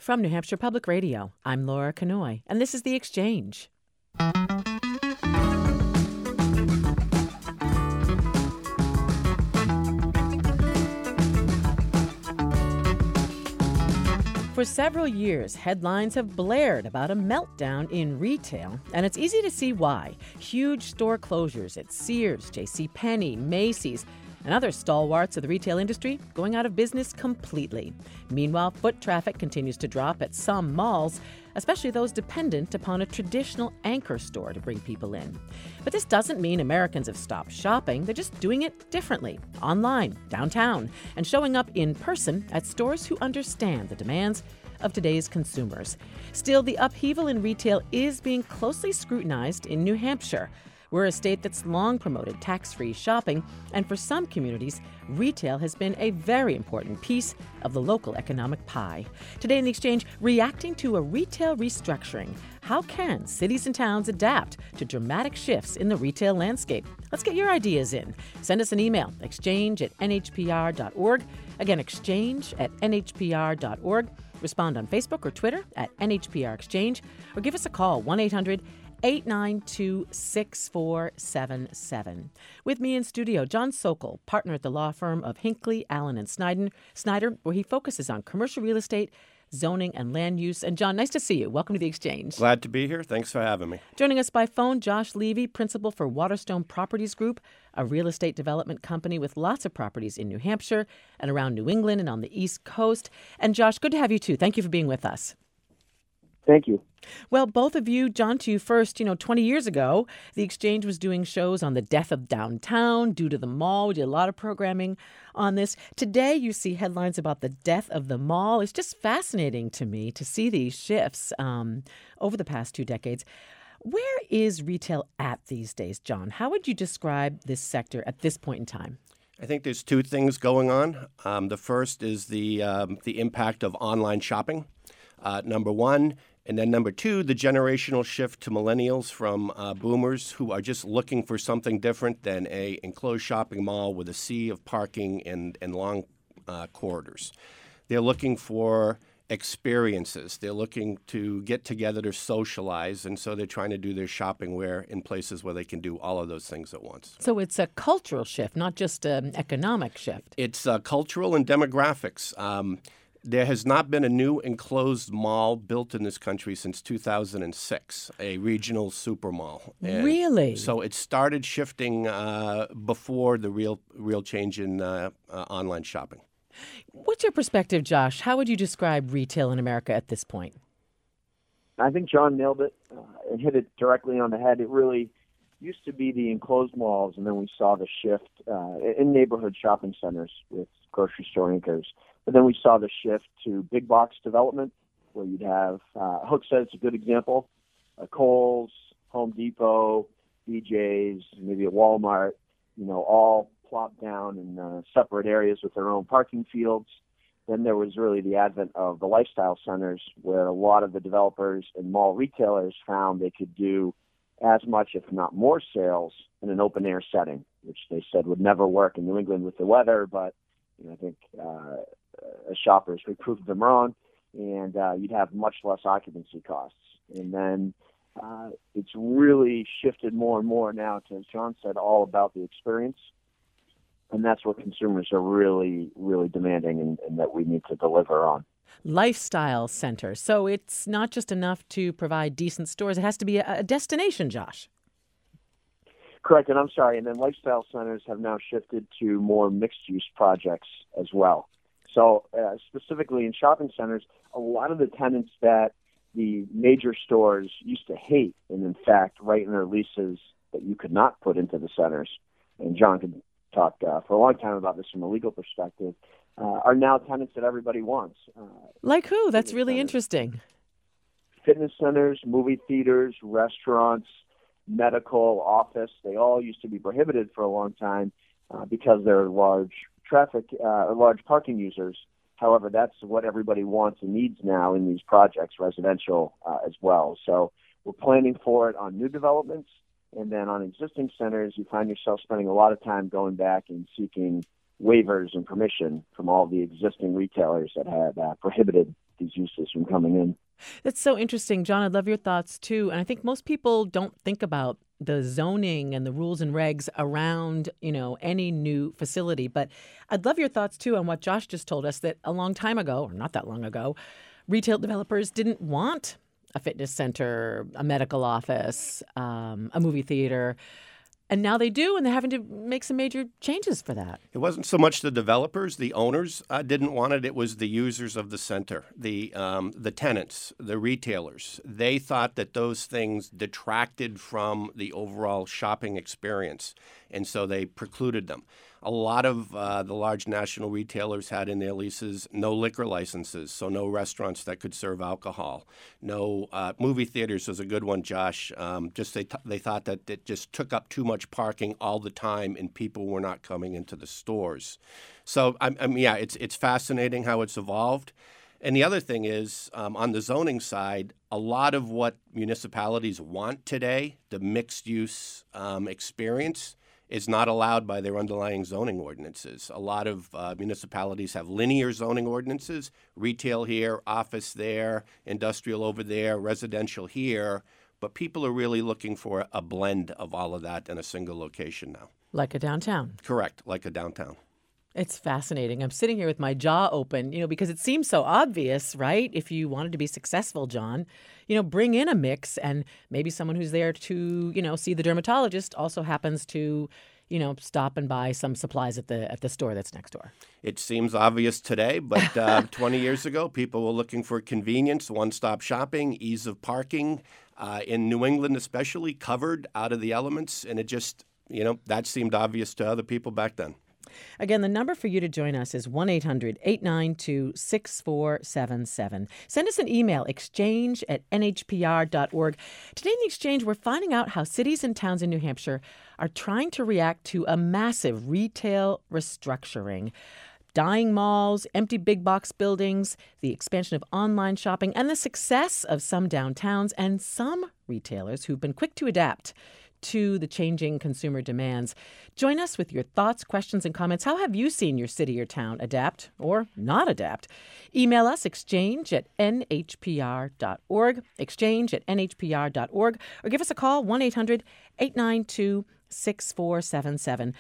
From New Hampshire Public Radio, I'm Laura Kanoy, and this is The Exchange. For several years, headlines have blared about a meltdown in retail, and it's easy to see why. Huge store closures at Sears, JCPenney, Macy's, and other stalwarts of the retail industry going out of business completely. Meanwhile, foot traffic continues to drop at some malls, especially those dependent upon a traditional anchor store to bring people in. But this doesn't mean Americans have stopped shopping. They're just doing it differently, online, downtown, and showing up in person at stores who understand the demands of today's consumers. Still, the upheaval in retail is being closely scrutinized in New Hampshire. We're a state that's long promoted tax-free shopping, and for some communities, retail has been a very important piece of the local economic pie. Today in The Exchange, reacting to a retail restructuring. How can cities and towns adapt to dramatic shifts in the retail landscape? Let's get your ideas in. Send us an email, exchange@nhpr.org. Again, exchange@nhpr.org. Respond on Facebook or Twitter @NHPR Exchange, or give us a call, 1-800-892-6477. With me in studio, John Sokol, partner at the law firm of Hinckley, Allen & Snyder, where he focuses on commercial real estate, zoning, and land use. And John, nice to see you. Welcome to The Exchange. Glad to be here. Thanks for having me. Joining us by phone, Josh Levy, principal for Waterstone Properties Group, a real estate development company with lots of properties in New Hampshire and around New England and on the East Coast. And Josh, good to have you too. Thank you for being with us. Thank you. Well, both of you, John, to you first. 20 years ago, The Exchange was doing shows on the death of downtown due to the mall. We did a lot of programming on this. Today, you see headlines about the death of the mall. It's just fascinating to me to see these shifts over the past 2 decades. Where is retail at these days, John? How would you describe this sector at this point in time? I think there's 2 things going on. The first is the impact of online shopping, number one. And then number 2, the generational shift to millennials from boomers who are just looking for something different than a enclosed shopping mall with a sea of parking and long corridors. They're looking for experiences. They're looking to get together to socialize, and so they're trying to do their shopping in places where they can do all of those things at once. So it's a cultural shift, not just an economic shift. It's cultural and demographics. There has not been a new enclosed mall built in this country since 2006, a regional super mall. And really? So it started shifting before the real change in online shopping. What's your perspective, Josh? How would you describe retail in America at this point? I think John nailed it and hit it directly on the head. It really used to be the enclosed malls, and then we saw the shift in neighborhood shopping centers with grocery store anchors. But then we saw the shift to big box development, where you'd have, Hooksett, a good example, Kohl's, Home Depot, BJ's, maybe a Walmart, all plopped down in separate areas with their own parking fields. Then there was really the advent of the lifestyle centers, where a lot of the developers and mall retailers found they could do as much, if not more, sales in an open-air setting, which they said would never work in New England with the weather, but I think shoppers we proved them wrong, and you'd have much less occupancy costs. And then it's really shifted more and more now to, as John said, all about the experience. And that's what consumers are really, really demanding and that we need to deliver on. Lifestyle center. So it's not just enough to provide decent stores. It has to be a destination, Josh. Correct, and I'm sorry. And then lifestyle centers have now shifted to more mixed-use projects as well. So specifically in shopping centers, a lot of the tenants that the major stores used to hate, and in fact write in their leases that you could not put into the centers, and John could talk for a long time about this from a legal perspective, are now tenants that everybody wants. Like who? That's really interesting. Fitness centers, movie theaters, restaurants, medical, office, they all used to be prohibited for a long time because they're large parking users. However, that's what everybody wants and needs now in these projects, residential as well. So we're planning for it on new developments. And then on existing centers, you find yourself spending a lot of time going back and seeking waivers and permission from all the existing retailers that had prohibited these uses from coming in. That's so interesting. John, I'd love your thoughts too. And I think most people don't think about the zoning and the rules and regs around, any new facility. But I'd love your thoughts too on what Josh just told us, that a long time ago, or not that long ago, retail developers didn't want a fitness center, a medical office, a movie theater. And now they do, and they're having to make some major changes for that. It wasn't so much the developers, the owners didn't want it. It was the users of the center, the tenants, the retailers. They thought that those things detracted from the overall shopping experience, and so they precluded them. A lot of the large national retailers had in their leases no liquor licenses, so no restaurants that could serve alcohol. No movie theaters was a good one, Josh. They thought that it just took up too much parking all the time, and people were not coming into the stores. So, it's fascinating how it's evolved. And the other thing is, on the zoning side, a lot of what municipalities want today, the mixed-use experience, is not allowed by their underlying zoning ordinances. A lot of municipalities have linear zoning ordinances, retail here, office there, industrial over there, residential here, but people are really looking for a blend of all of that in a single location now. Like a downtown. Correct, like a downtown. It's fascinating. I'm sitting here with my jaw open, because it seems so obvious, right? If you wanted to be successful, John, bring in a mix, and maybe someone who's there to, see the dermatologist also happens to, stop and buy some supplies at the store that's next door. It seems obvious today, but 20 years ago, people were looking for convenience, one-stop shopping, ease of parking. In New England especially, covered out of the elements, and it just, that seemed obvious to other people back then. Again, the number for you to join us is 1-800-892-6477. Send us an email, exchange@nhpr.org. Today in the Exchange, we're finding out how cities and towns in New Hampshire are trying to react to a massive retail restructuring. Dying malls, empty big box buildings, the expansion of online shopping, and the success of some downtowns and some retailers who've been quick to adapt to the changing consumer demands. Join us with your thoughts, questions, and comments. How have you seen your city or town adapt or not adapt? Email us, exchange@nhpr.org, exchange@nhpr.org, or give us a call, 1-800-892-6477,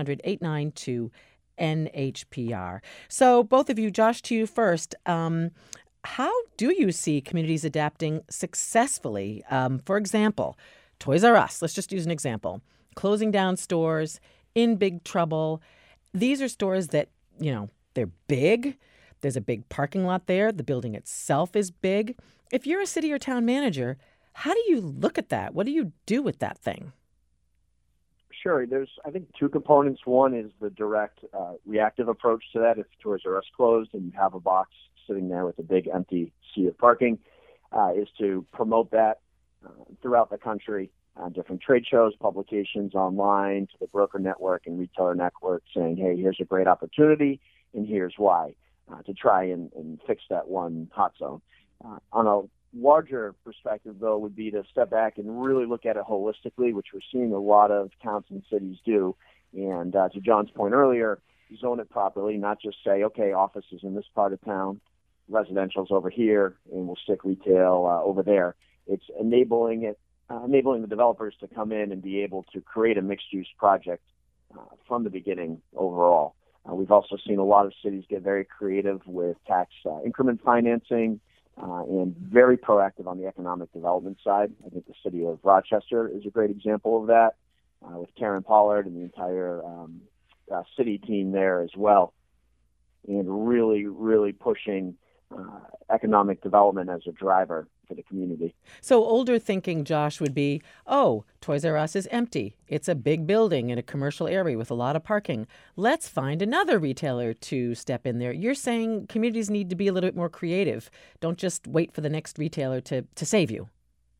1-800-892-NHPR. So both of you, Josh, to you first. How do you see communities adapting successfully? For example, Toys R Us, let's just use an example, closing down stores, in big trouble. These are stores that, they're big. There's a big parking lot there. The building itself is big. If you're a city or town manager, how do you look at that? What do you do with that thing? Sure. There's, I think, two components. One is the direct reactive approach to that. If Toys R Us closed and you have a box sitting there with a big empty sea of parking, is to promote that throughout the country, different trade shows, publications online, to the broker network and retailer network, saying, hey, here's a great opportunity, and here's why, to try and fix that one hot zone. On a larger perspective, though, would be to step back and really look at it holistically, which we're seeing a lot of towns and cities do. And to John's point earlier, zone it properly, not just say, okay, office is in this part of town, residential's over here, and we'll stick retail over there. It's enabling the developers to come in and be able to create a mixed-use project from the beginning overall. We've also seen a lot of cities get very creative with tax increment financing and very proactive on the economic development side. I think the city of Rochester is a great example of that, with Karen Pollard and the entire city team there as well, and really, really pushing economic development as a driver for the community. So older thinking, Josh, would be, Toys R Us is empty. It's a big building in a commercial area with a lot of parking. Let's find another retailer to step in there. You're saying communities need to be a little bit more creative. Don't just wait for the next retailer to save you.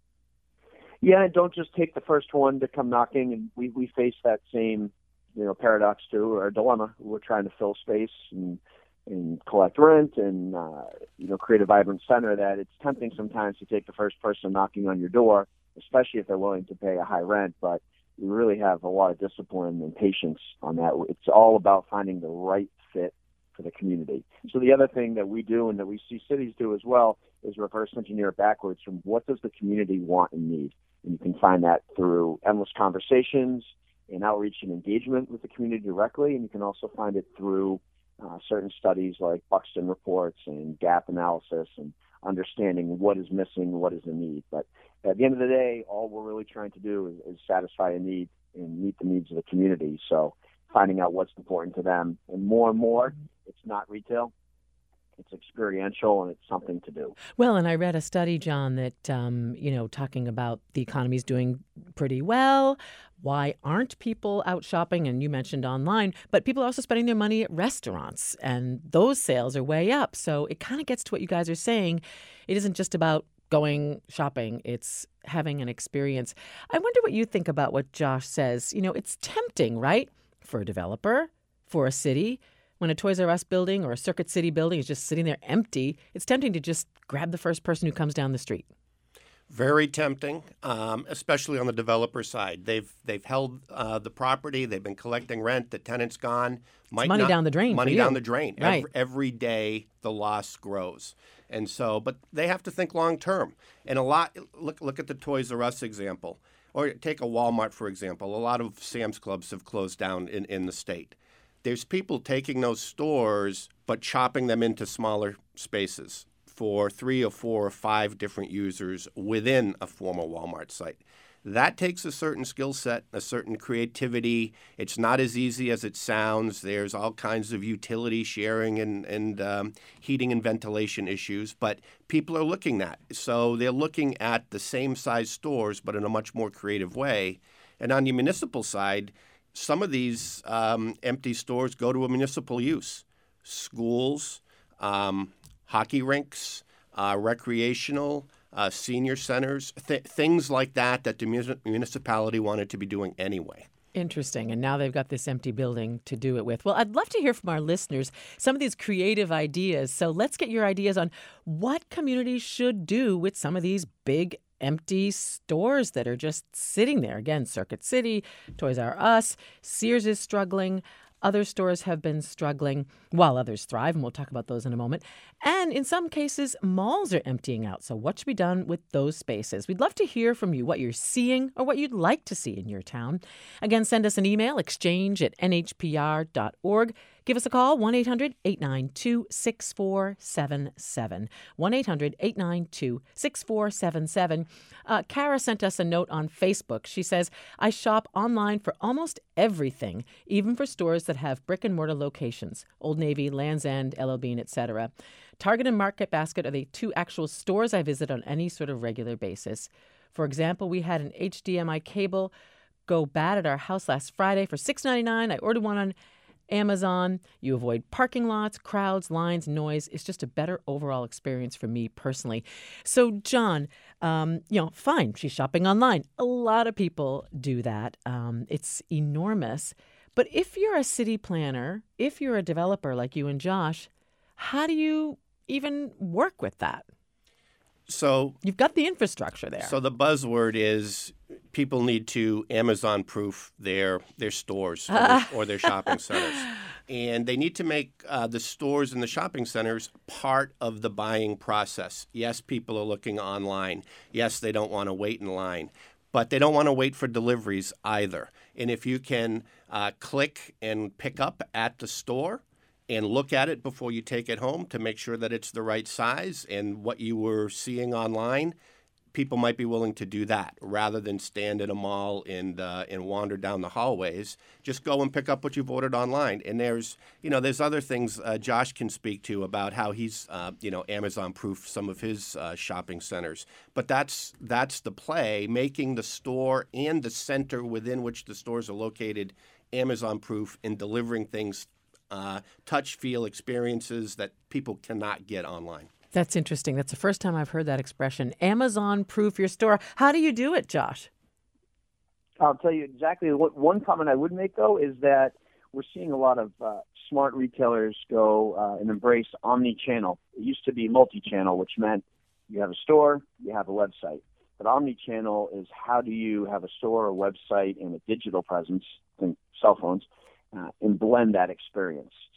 Yeah, don't just take the first one to come knocking. And we face that same, paradox too, or dilemma. We're trying to fill space and collect rent and, create a vibrant center, that it's tempting sometimes to take the first person knocking on your door, especially if they're willing to pay a high rent. But we really have a lot of discipline and patience on that. It's all about finding the right fit for the community. So the other thing that we do and that we see cities do as well is reverse engineer backwards from what does the community want and need. And you can find that through endless conversations and outreach and engagement with the community directly, and you can also find it through certain studies like Buxton reports and gap analysis and understanding what is missing, what is the need. But at the end of the day, all we're really trying to do is satisfy a need and meet the needs of the community. So finding out what's important to them. And more, it's not retail. It's experiential, and it's something to do. Well, and I read a study, John, that, talking about the economy's doing pretty well. Why aren't people out shopping? And you mentioned online, but people are also spending their money at restaurants, and those sales are way up. So it kind of gets to what you guys are saying. It isn't just about going shopping. It's having an experience. I wonder what you think about what Josh says. It's tempting, right? For a developer, for a city. When a Toys R Us building or a Circuit City building is just sitting there empty, it's tempting to just grab the first person who comes down the street. Very tempting, especially on the developer side. They've held the property. They've been collecting rent. The tenant's gone. Money down the drain. Money down the drain. Right. Every day the loss grows, and so. But they have to think long term. And a lot. Look at the Toys R Us example, or take a Walmart for example. A lot of Sam's Clubs have closed down in the state. There's people taking those stores but chopping them into smaller spaces for 3 or 4 or 5 different users within a former Walmart site. That takes a certain skill set, a certain creativity. It's not as easy as it sounds. There's all kinds of utility sharing and heating and ventilation issues, but people are looking at. So they're looking at the same size stores, but in a much more creative way. And on the municipal side, some of these empty stores go to a municipal use. Schools, hockey rinks, recreational, senior centers, things like that the municipality wanted to be doing anyway. Interesting. And now they've got this empty building to do it with. Well, I'd love to hear from our listeners some of these creative ideas. So let's get your ideas on what communities should do with some of these big empty stores that are just sitting there. Again, Circuit City, Toys R Us, Sears is struggling. Other stores have been struggling while others thrive, and we'll talk about those in a moment. And in some cases, malls are emptying out. So what should be done with those spaces? We'd love to hear from you what you're seeing or what you'd like to see in your town. Again, send us an email, exchange@nhpr.org. Give us a call, 1-800-892-6477. 1-800-892-6477. Kara sent us a note on Facebook. She says, I shop online for almost everything, even for stores that have brick-and-mortar locations, Old Navy, Land's End, L.L. Bean, etc. Target and Market Basket are the 2 actual stores I visit on any sort of regular basis. For example, we had an HDMI cable go bad at our house last Friday for $6.99. I ordered one on Amazon. You avoid parking lots, crowds, lines, noise. It's just a better overall experience for me personally. So, John, fine, she's shopping online. A lot of people do that. It's enormous. But if you're a city planner, if you're a developer like you and Josh, how do you even work with that? So you've got the infrastructure there. So the buzzword is people need to Amazon-proof their stores or their shopping centers. And they need to make the stores and the shopping centers part of the buying process. Yes, people are looking online. Yes, they don't want to wait in line. But they don't want to wait for deliveries either. And if you can click and pick up at the store and look at it before you take it home to make sure that it's the right size and what you were seeing online, people might be willing to do that rather than stand at a mall and wander down the hallways. Just go and pick up what you've ordered online. And there's other things Josh can speak to about how he's Amazon-proof some of his shopping centers. But that's the play, making the store and the center within which the stores are located Amazon-proof and delivering things, touch, feel experiences that people cannot get online. That's interesting. That's the first time I've heard that expression. Amazon-proof your store. How do you do it, Josh? I'll tell you exactly. What one comment I would make, though, is that we're seeing a lot of smart retailers go and embrace omni-channel. It used to be multi-channel, which meant you have a store, you have a website. But omni-channel is how do you have a store, a website, and a digital presence, think cell phones, and blend that experience.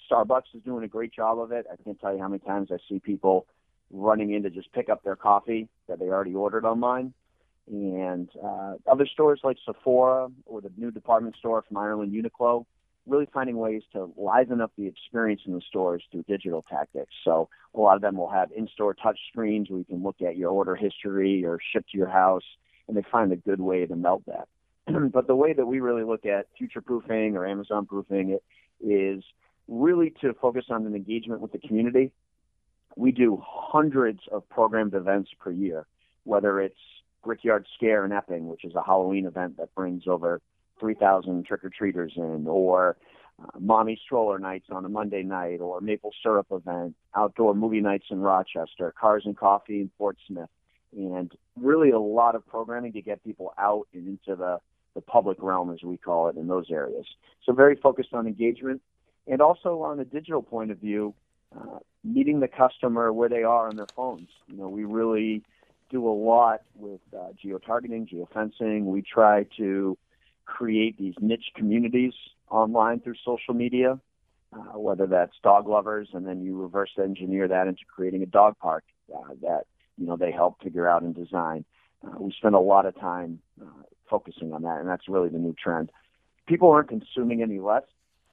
Starbucks is doing a great job of it. I can't tell you how many times I see people running in to just pick up their coffee that they already ordered online. And other stores like Sephora or the new department store from Ireland, Uniqlo, really finding ways to liven up the experience in the stores through digital tactics. So a lot of them will have in-store touch screens where you can look at your order history or ship to your house, and they find a good way to melt that. But the way that we really look at future-proofing or Amazon-proofing it is really to focus on an engagement with the community. We do hundreds of programmed events per year, whether it's Brickyard Scare in Epping, which is a Halloween event that brings over 3,000 trick-or-treaters in, or Mommy Stroller Nights on a Monday night, or Maple Syrup event, outdoor movie nights in Rochester, Cars and Coffee in Fort Smith, and really a lot of programming to get people out and into the public realm, as we call it, in those areas. So very focused on engagement, and also on a digital point of view, meeting the customer where they are on their phones. We really do a lot with geo-targeting, geofencing. We try to create these niche communities online through social media, whether that's dog lovers, and then you reverse engineer that into creating a dog park that they help figure out and design. We spend a lot of time focusing on that, and that's really the new trend. People aren't consuming any less.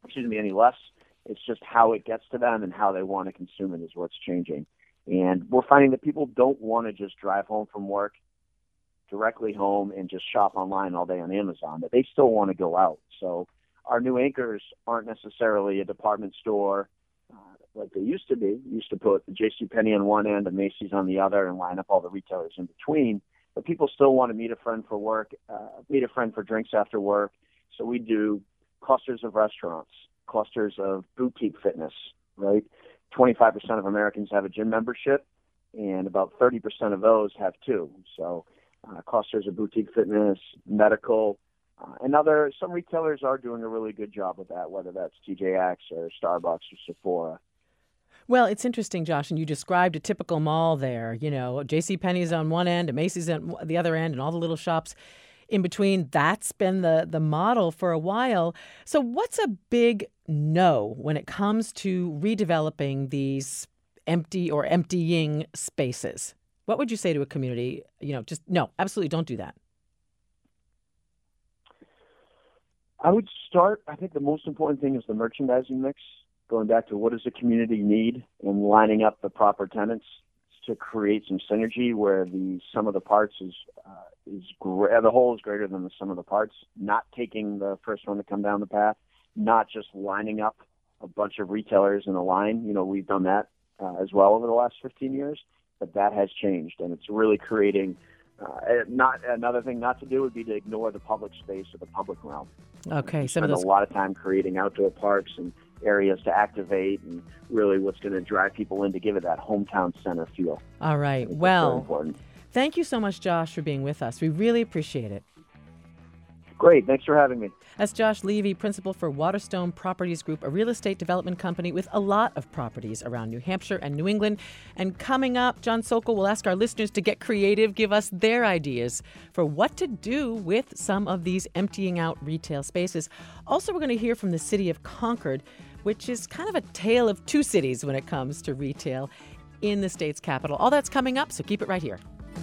It's just how it gets to them and how they want to consume it is what's changing. And we're finding that people don't want to just drive home from work, directly home, and just shop online all day on Amazon, that they still want to go out. So our new anchors aren't necessarily a department store like they used to be. We used to put the JCPenney on one end and Macy's on the other and line up all the retailers in between. But people still want to meet a friend for work, meet a friend for drinks after work. So we do clusters of restaurants, clusters of boutique fitness, right? 25% of Americans have a gym membership, and about 30% of those have two. So clusters of boutique fitness, medical, and some retailers are doing a really good job with that, whether that's TJX or Starbucks or Sephora. Well, it's interesting, Josh, and you described a typical mall there. JCPenney's on one end, and Macy's on the other end, and all the little shops in between. That's been the model for a while. So what's a big no when it comes to redeveloping these emptying spaces? What would you say to a community? Just no, absolutely don't do that. I would start, I think the most important thing is the merchandising mix, going back to what does the community need and lining up the proper tenants to create some synergy where the sum of the parts the whole is greater than the sum of the parts, not taking the first one to come down the path, not just lining up a bunch of retailers in a line. We've done that as well over the last 15 years, but that has changed, and it's really creating another thing not to do would be to ignore the public space or the public realm. Okay, we spend a lot of time creating outdoor parks and areas to activate, and really what's going to drive people in to give it that hometown center feel. All right. Well, thank you so much, Josh, for being with us. We really appreciate it. Great. Thanks for having me. That's Josh Levy, principal for Waterstone Properties Group, a real estate development company with a lot of properties around New Hampshire and New England. And coming up, John Sokol will ask our listeners to get creative, give us their ideas for what to do with some of these emptying out retail spaces. Also, we're going to hear from the city of Concord, which is kind of a tale of two cities when it comes to retail in the state's capital. All that's coming up, so keep it right here.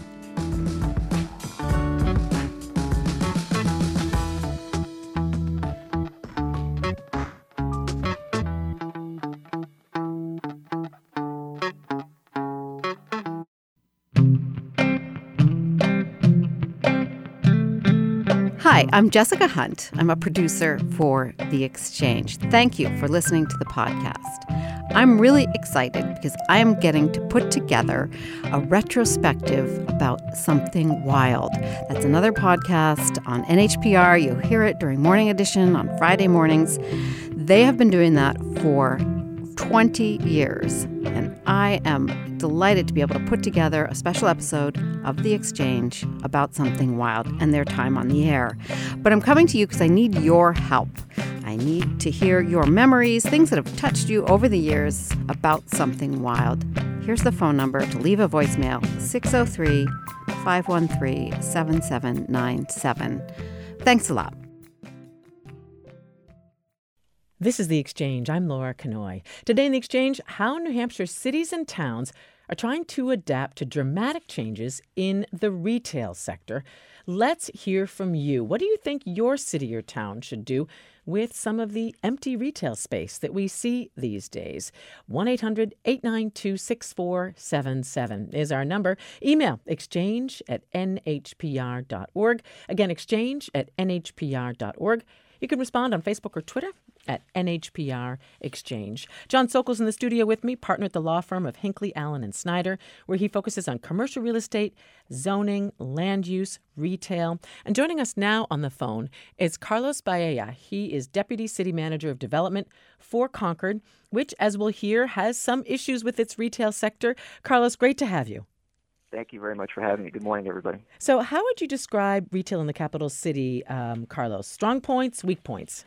Hi, I'm Jessica Hunt. I'm a producer for The Exchange. Thank you for listening to the podcast. I'm really excited because I am getting to put together a retrospective about Something Wild. That's another podcast on NHPR. You'll hear it during Morning Edition on Friday mornings. They have been doing that for 20 years, and I am delighted to be able to put together a special episode of The Exchange about Something Wild and their time on the air. But I'm coming to you because I need your help. I need to hear your memories, things that have touched you over the years about Something Wild. Here's the phone number to leave a voicemail, 603-513-7797. Thanks a lot. This is The Exchange. I'm Laura Kanoy. Today in The Exchange, how New Hampshire cities and towns are trying to adapt to dramatic changes in the retail sector. Let's hear from you. What do you think your city or town should do with some of the empty retail space that we see these days? 1-800-892-6477 is our number. Email exchange@nhpr.org. Again, exchange@nhpr.org. You can respond on Facebook or Twitter at NHPR Exchange. John Sokol's in the studio with me, partner at the law firm of Hinckley, Allen & Snyder, where he focuses on commercial real estate, zoning, land use, retail. And joining us now on the phone is Carlos Baella. He is Deputy City Manager of Development for Concord, which, as we'll hear, has some issues with its retail sector. Carlos, great to have you. Thank you very much for having me. Good morning, everybody. So how would you describe retail in the capital city, Carlos? Strong points, weak points?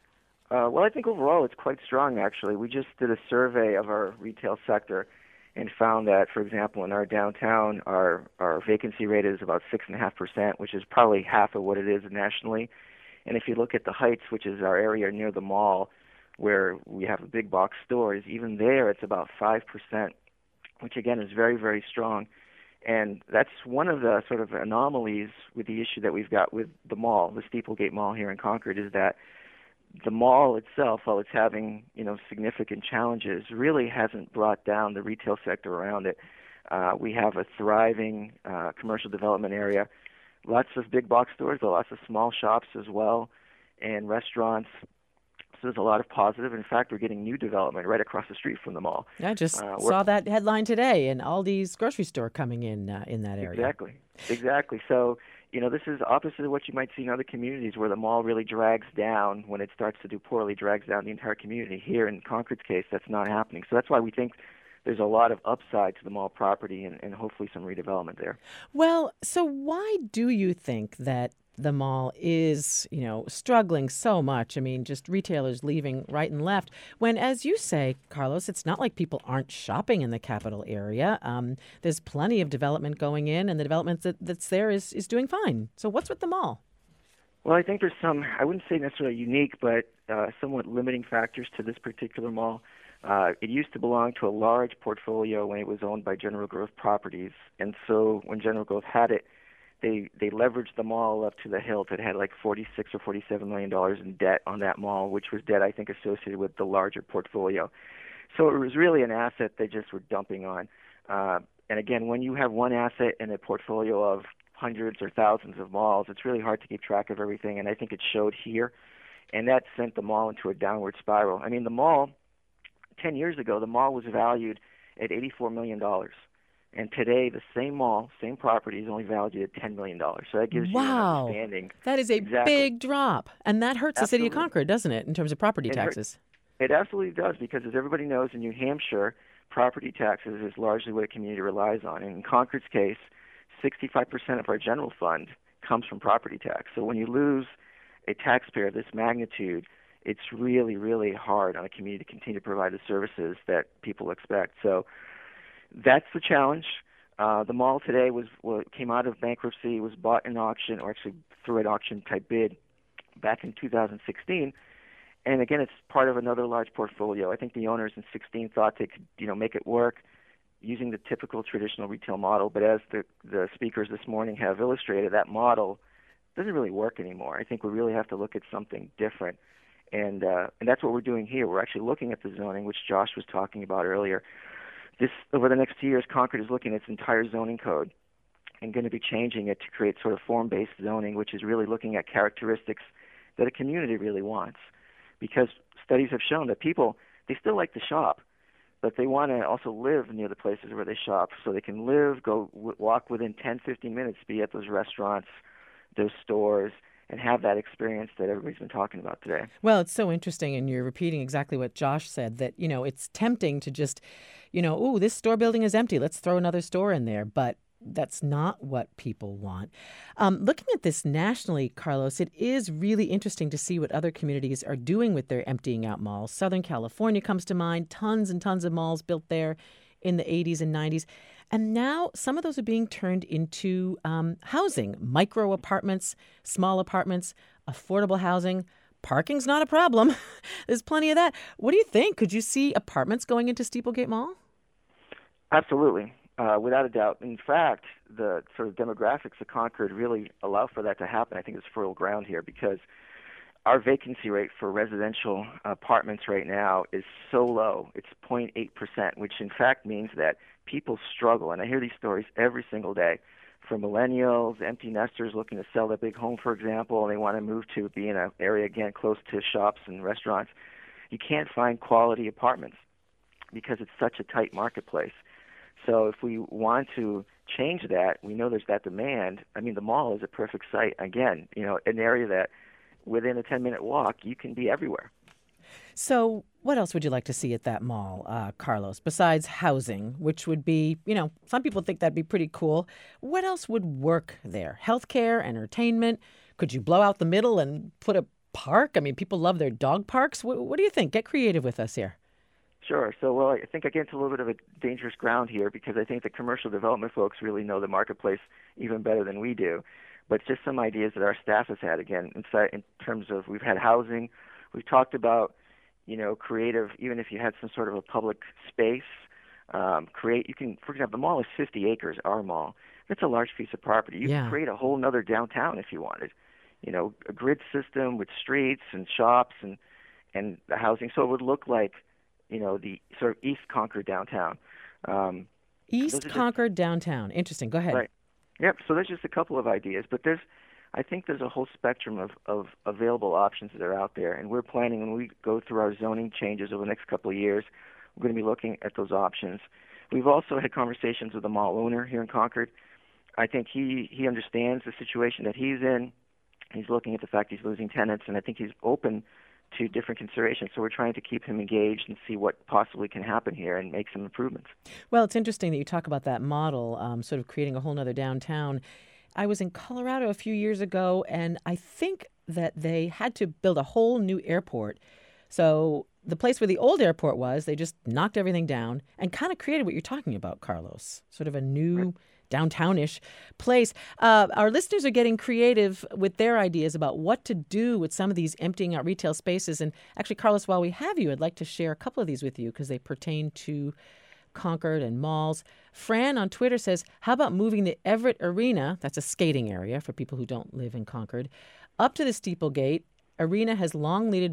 Well, I think overall it's quite strong, actually. We just did a survey of our retail sector and found that, for example, in our downtown, our vacancy rate is about 6.5%, which is probably half of what it is nationally. And if you look at the Heights, which is our area near the mall, where we have the big box stores, even there it's about 5%, which again is very, very strong. And that's one of the sort of anomalies with the issue that we've got with the mall, the Steeplegate Mall here in Concord, is that the mall itself, while it's having, significant challenges, really hasn't brought down the retail sector around it. We have a thriving commercial development area, lots of big box stores, but lots of small shops as well, and restaurants. So there's a lot of positive. In fact, we're getting new development right across the street from the mall. I just saw that headline today, and Aldi's grocery store coming in that area. Exactly. So, this is opposite of what you might see in other communities where the mall really drags down when it starts to do poorly, drags down the entire community. Here in Concord's case, that's not happening. So that's why we think there's a lot of upside to the mall property and hopefully some redevelopment there. Well, so why do you think that the mall is, struggling so much? I mean, just retailers leaving right and left. When, as you say, Carlos, it's not like people aren't shopping in the capital area. There's plenty of development going in, and the development that's there is doing fine. So what's with the mall? Well, I think there's some, I wouldn't say necessarily unique, but somewhat limiting factors to this particular mall. It used to belong to a large portfolio when it was owned by General Growth Properties. And so when General Growth had it, they leveraged the mall up to the hilt. It had like $46 or $47 million in debt on that mall, which was debt, I think, associated with the larger portfolio. So it was really an asset they just were dumping on. And again, when you have one asset in a portfolio of hundreds or thousands of malls, it's really hard to keep track of everything, and I think it showed here. And that sent the mall into a downward spiral. I mean, the mall, 10 years ago, the mall was valued at $84 million. And today, the same mall, same property is only valued at $10 million. So that gives you an understanding. That is a big drop. And that hurts the city of Concord, doesn't it, in terms of property taxes? It absolutely does, because as everybody knows, in New Hampshire, property taxes is largely what a community relies on. And in Concord's case, 65% of our general fund comes from property tax. So when you lose a taxpayer of this magnitude, it's really, really hard on a community to continue to provide the services that people expect. So that's the challenge. The mall today came out of bankruptcy, was bought in auction, or actually through an auction-type bid back in 2016. And again, it's part of another large portfolio. I think the owners in 2016 thought they could, make it work using the typical traditional retail model. But as the speakers this morning have illustrated, that model doesn't really work anymore. I think we really have to look at something different. And that's what we're doing here. We're actually looking at the zoning, which Josh was talking about earlier. Over the next 2 years, Concord is looking at its entire zoning code and going to be changing it to create sort of form-based zoning, which is really looking at characteristics that a community really wants. Because studies have shown that people, they still like to shop, but they want to also live near the places where they shop, so they can walk within 10, 15 minutes, be at those restaurants, those stores, and have that experience that everybody's been talking about today. Well, it's so interesting, and you're repeating exactly what Josh said, that, it's tempting to just, this store building is empty, let's throw another store in there. But that's not what people want. Looking at this nationally, Carlos, it is really interesting to see what other communities are doing with their emptying out malls. Southern California comes to mind, tons and tons of malls built there in the 80s and 90s. And now some of those are being turned into housing, micro apartments, small apartments, affordable housing, parking's not a problem. There's plenty of that. What do you think? Could you see apartments going into Steeplegate Mall? Absolutely, without a doubt. In fact, the sort of demographics of Concord really allow for that to happen. I think it's fertile ground here because our vacancy rate for residential apartments right now is so low. It's 0.8%, which in fact means that people struggle. And I hear these stories every single day from millennials, empty nesters looking to sell their big home, for example, and they want to move to be in an area, again, close to shops and restaurants. You can't find quality apartments because it's such a tight marketplace. So if we want to change that, we know there's that demand. I mean, the mall is a perfect site. Again, an area that within a 10-minute walk, you can be everywhere. So what else would you like to see at that mall, Carlos, besides housing, which would be, some people think that'd be pretty cool. What else would work there? Healthcare, entertainment? Could you blow out the middle and put a park? I mean, people love their dog parks. What do you think? Get creative with us here. Sure. So, I think, again, it's a little bit of a dangerous ground here because I think the commercial development folks really know the marketplace even better than we do. But just some ideas that our staff has had, again, in terms of we've had housing. We've talked about, creative, even if you had some sort of a public space, you can, for example, the mall is 50 acres, our mall. That's a large piece of property. You can create a whole other downtown if you wanted. A grid system with streets and shops and the housing. So it would look like, the sort of East Concord downtown. East Concord downtown. Interesting. Go ahead. Right. Yep. So there's just a couple of ideas, but I think there's a whole spectrum of available options that are out there, and we're planning when we go through our zoning changes over the next couple of years, we're going to be looking at those options. We've also had conversations with the mall owner here in Concord. I think he understands the situation that he's in. He's looking at the fact he's losing tenants, and I think he's open to different considerations. So we're trying to keep him engaged and see what possibly can happen here and make some improvements. Well, it's interesting that you talk about that model, sort of creating a whole other downtown. I was in Colorado a few years ago, and I think that they had to build a whole new airport. So the place where the old airport was, they just knocked everything down and kind of created what you're talking about, Carlos, sort of a new downtown-ish place. Our listeners are getting creative with their ideas about what to do with some of these emptying out retail spaces. And actually, Carlos, while we have you, I'd like to share a couple of these with you because they pertain to Concord and malls. Fran on Twitter says, how about moving the Everett Arena, that's a skating area for people who don't live in Concord, up to the Steeplegate. Arena has long needed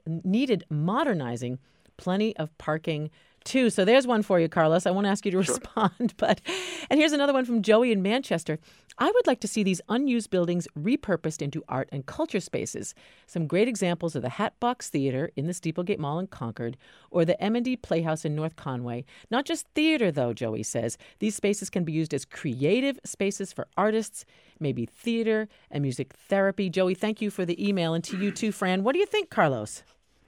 modernizing, plenty of parking too. So there's one for you, Carlos. I won't ask you to respond, and here's another one from Joey in Manchester. I would like to see these unused buildings repurposed into art and culture spaces. Some great examples are the Hatbox Theater in the Steeplegate Mall in Concord or the M&D Playhouse in North Conway. Not just theater, though, Joey says. These spaces can be used as creative spaces for artists, maybe theater and music therapy. Joey, thank you for the email. And to you too, Fran. What do you think, Carlos?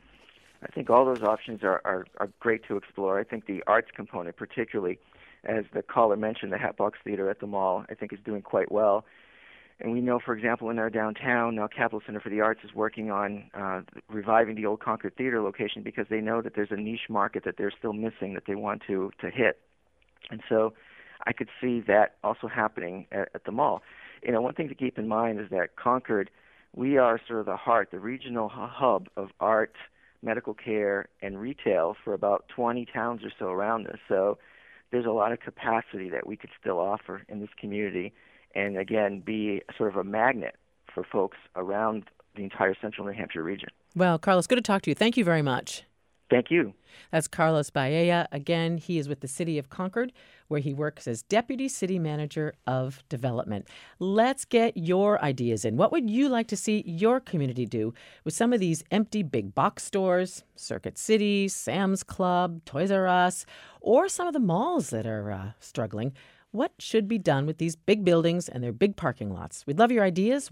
I think all those options are great to explore. I think the arts component, particularly, as the caller mentioned, the Hatbox Theater at the mall, I think is doing quite well. And we know, for example, in our downtown, now Capital Center for the Arts is working on reviving the old Concord Theater location because they know that there's a niche market that they're still missing that they want to hit. And so I could see that also happening at the mall. One thing to keep in mind is that Concord, we are sort of the heart, the regional hub of art, medical care, and retail for about 20 towns or so around us. So there's a lot of capacity that we could still offer in this community and, again, be sort of a magnet for folks around the entire central New Hampshire region. Well, Carlos, good to talk to you. Thank you very much. Thank you. That's Carlos Baella. Again, he is with the City of Concord, where he works as Deputy City Manager of Development. Let's get your ideas in. What would you like to see your community do with some of these empty big box stores, Circuit City, Sam's Club, Toys R Us, or some of the malls that are struggling? What should be done with these big buildings and their big parking lots? We'd love your ideas.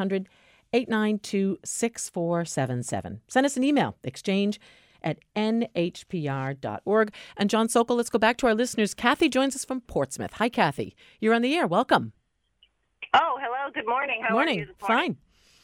1-800-892-6477. Send us an email, exchange@nhpr.org. And John Sokol, let's go back to our listeners. Kathy joins us from Portsmouth. Hi, Kathy. You're on the air. Welcome. Oh, hello. Good morning. How are you this morning? Fine.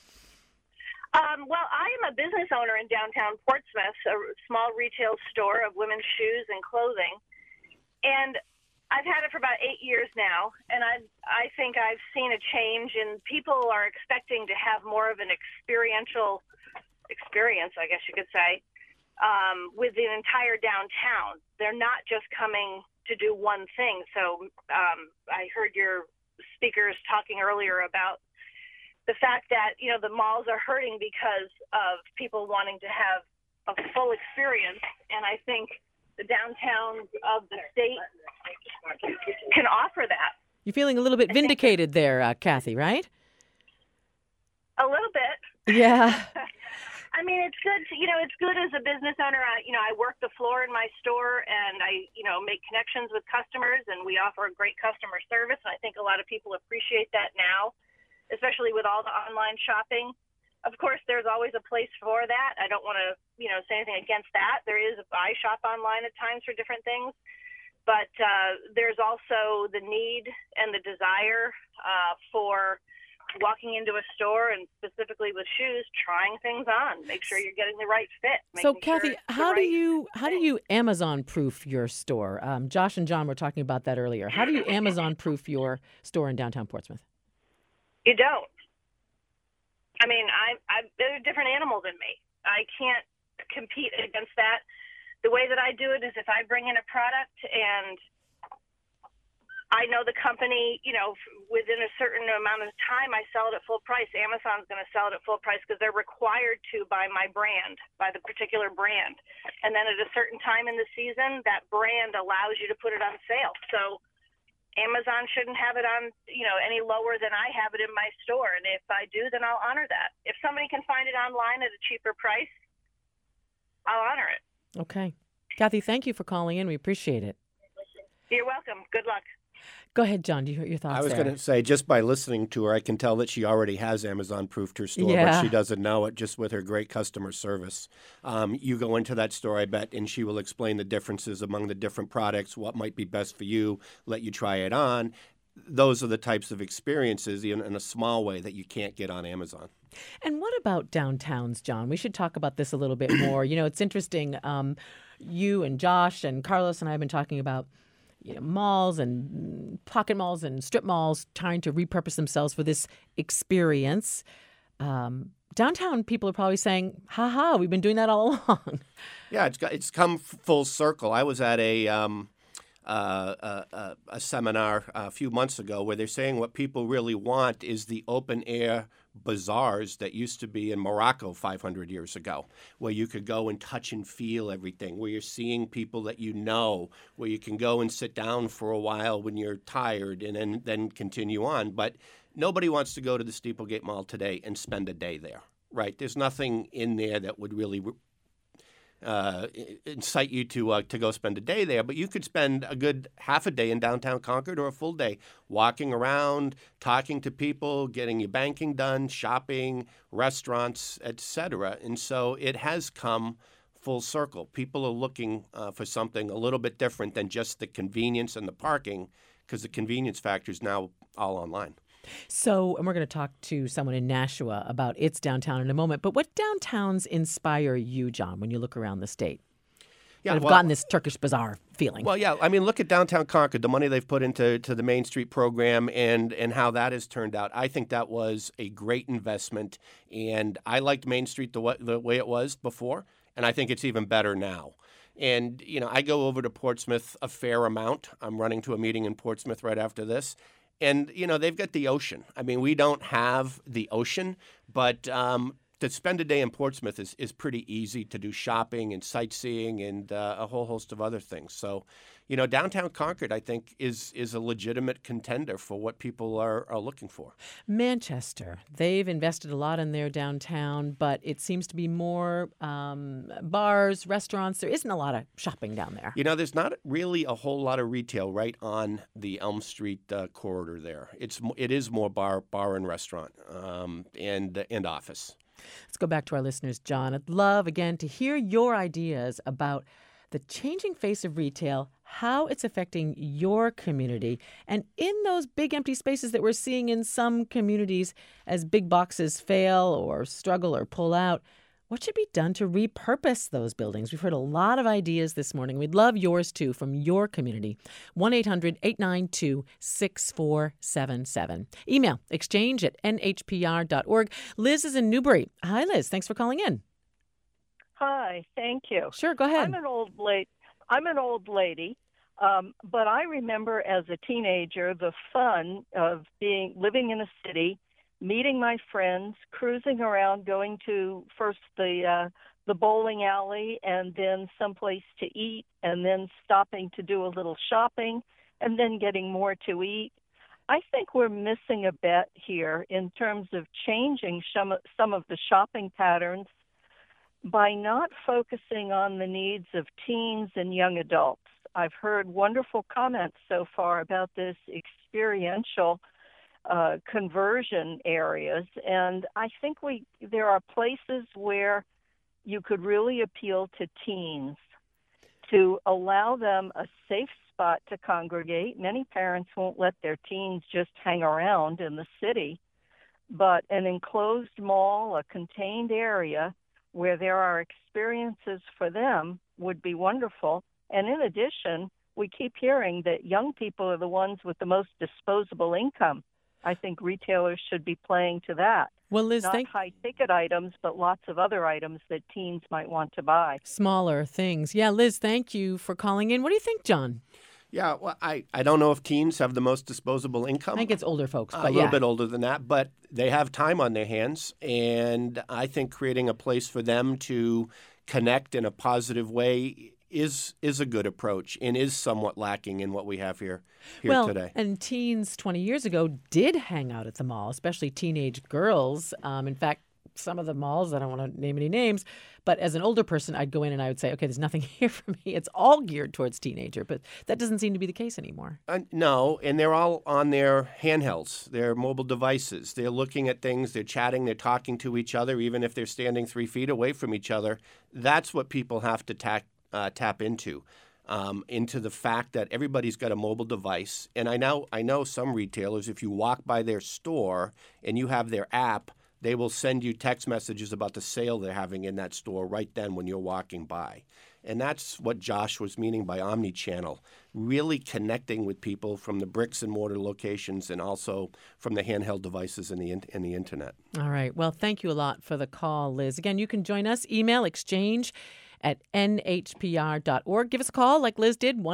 Well, I am a business owner in downtown Portsmouth, a small retail store of women's shoes and clothing. And I've had it for about 8 years now, and I think I've seen a change, and people are expecting to have more of an experiential experience, I guess you could say, with the entire downtown. They're not just coming to do one thing. So I heard your speakers talking earlier about the fact that, the malls are hurting because of people wanting to have a full experience. And I think the downtowns of the state can offer that. You're feeling a little bit vindicated there, Kathy, right? A little bit. Yeah. I mean, it's good to, it's good as a business owner. I work the floor in my store, and I, make connections with customers, and we offer a great customer service. And I think a lot of people appreciate that now, especially with all the online shopping. Of course, there's always a place for that. I don't want to, say anything against that. There is, I shop online at times for different things, but there's also the need and the desire for walking into a store, and specifically with shoes, trying things on, make sure you're getting the right fit. So, Kathy, how do you Amazon proof your store? Josh and John were talking about that earlier. How do you Amazon proof your store in downtown Portsmouth? You don't. I mean, there are different animals in me. I can't compete against that. The way that I do it is if I bring in a product and I know the company, within a certain amount of time, I sell it at full price. Amazon's going to sell it at full price because they're required to by my brand, by the particular brand. And then at a certain time in the season, that brand allows you to put it on sale. So Amazon shouldn't have it on, any lower than I have it in my store. And if I do, then I'll honor that. If somebody can find it online at a cheaper price, I'll honor it. Okay. Kathy, thank you for calling in. We appreciate it. You're welcome. Good luck. Go ahead, John. Do you hear your thoughts? I was going to say, just by listening to her, I can tell that she already has Amazon-proofed her store, but she doesn't know it just with her great customer service. You go into that store, I bet, and she will explain the differences among the different products, what might be best for you, let you try it on. Those are the types of experiences in a small way that you can't get on Amazon. And what about downtowns, John? We should talk about this a little bit more. It's interesting. You and Josh and Carlos and I have been talking about malls and pocket malls and strip malls trying to repurpose themselves for this experience. Downtown people are probably saying, ha, we've been doing that all along. Yeah, it's come full circle. I was at a seminar a few months ago where they're saying what people really want is the open-air bazaars that used to be in Morocco 500 years ago, where you could go and touch and feel everything, where you're seeing people that where you can go and sit down for a while when you're tired and then continue on. But nobody wants to go to the Steeplegate Mall today and spend a day there, right? There's nothing in there that would really incite you to go spend a day there, but you could spend a good half a day in downtown Concord or a full day walking around, talking to people, getting your banking done, shopping, restaurants, etc. And so it has come full circle. People are looking for something a little bit different than just the convenience and the parking, because the convenience factor is now all online. So, and we're going to talk to someone in Nashua about its downtown in a moment. But what downtowns inspire you, John, when you look around the state? Yeah, have gotten this Turkish bazaar feeling. Well, yeah. I mean, look at downtown Concord, the money they've put into the Main Street program and how that has turned out. I think that was a great investment, and I liked Main Street the way it was before, and I think it's even better now. And, I go over to Portsmouth a fair amount. I'm running to a meeting in Portsmouth right after this. And, they've got the ocean. I mean, we don't have the ocean, but to spend a day in Portsmouth is pretty easy to do shopping and sightseeing and a whole host of other things. So, downtown Concord, I think, is a legitimate contender for what people are looking for. Manchester, they've invested a lot in their downtown, but it seems to be more bars, restaurants. There isn't a lot of shopping down there. There's not really a whole lot of retail right on the Elm Street corridor there. It is more bar and restaurant and office. Let's go back to our listeners, John. I'd love, again, to hear your ideas about the changing face of retail, how it's affecting your community, and in those big empty spaces that we're seeing in some communities as big boxes fail or struggle or pull out, what should be done to repurpose those buildings? We've heard a lot of ideas this morning. We'd love yours, too, from your community. 1-800-892-6477. Email exchange@nhpr.org. Liz is in Newbury. Hi, Liz. Thanks for calling in. Hi, thank you. Sure, go ahead. I'm an old lady, but I remember as a teenager the fun of living in a city, meeting my friends, cruising around, going to first the bowling alley and then someplace to eat, and then stopping to do a little shopping, and then getting more to eat. I think we're missing a bet here in terms of changing some of the shopping patterns by not focusing on the needs of teens and young adults. I've heard wonderful comments so far about this experiential conversion areas, and I think there are places where you could really appeal to teens to allow them a safe spot to congregate. Many parents won't let their teens just hang around in the city, but an enclosed mall, a contained area where there are experiences for them would be wonderful. And in addition, we keep hearing that young people are the ones with the most disposable income. I think retailers should be playing to that. Well, Liz, not high-ticket items, but lots of other items that teens might want to buy. Smaller things. Yeah, Liz, thank you for calling in. What do you think, John? Yeah, well, I don't know if teens have the most disposable income. I think it's older folks, but a little bit older than that, but they have time on their hands, and I think creating a place for them to connect in a positive way is a good approach and is somewhat lacking in what we have here today. And teens 20 years ago did hang out at the mall, especially teenage girls. In fact, some of the malls, I don't want to name any names, but as an older person, I'd go in and I would say, okay, there's nothing here for me. It's all geared towards teenager, but that doesn't seem to be the case anymore. No, and they're all on their handhelds, their mobile devices. They're looking at things, they're chatting, they're talking to each other, even if they're standing 3 feet away from each other. That's what people have to tap into the fact that everybody's got a mobile device. And I know some retailers, if you walk by their store and you have their app, they will send you text messages about the sale they're having in that store right then when you're walking by. And that's what Josh was meaning by omni-channel, really connecting with people from the bricks and mortar locations and also from the handheld devices and the internet. All right. Well, thank you a lot for the call, Liz. Again, you can join us. Email exchange@nhpr.org. Give us a call like Liz did,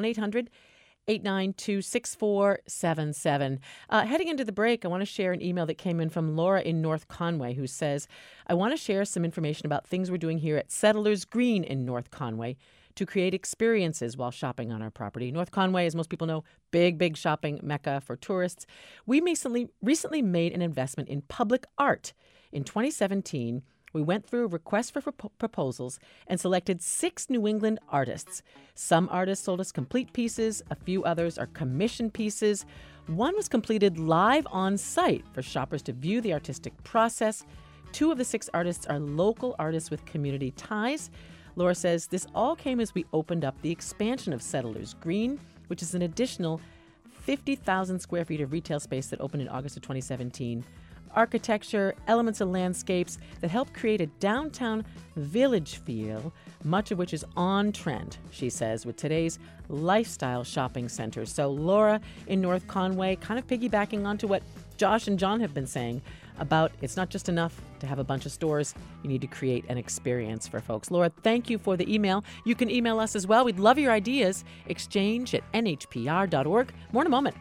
1-800-892-6477. Heading into the break, I want to share an email that came in from Laura in North Conway, who says, I want to share some information about things we're doing here at Settlers Green in North Conway to create experiences while shopping on our property. North Conway, as most people know, big shopping mecca for tourists. We recently made an investment in public art. In 2017, we went through a request for proposals and selected 6 New England artists. Some artists sold us complete pieces. A few others are commissioned pieces. One was completed live on site for shoppers to view the artistic process. 2 of the 6 artists are local artists with community ties. Laura says this all came as we opened up the expansion of Settlers Green, which is an additional 50,000 square feet of retail space that opened in August of 2017. Architecture, elements of landscapes that help create a downtown village feel, much of which is on trend, she says, with today's lifestyle shopping centers. So Laura in North Conway, kind of piggybacking onto what Josh and John have been saying about it's not just enough to have a bunch of stores. You need to create an experience for folks. Laura, thank you for the email. You can email us as well. We'd love your ideas. Exchange@nhpr.org. More in a moment.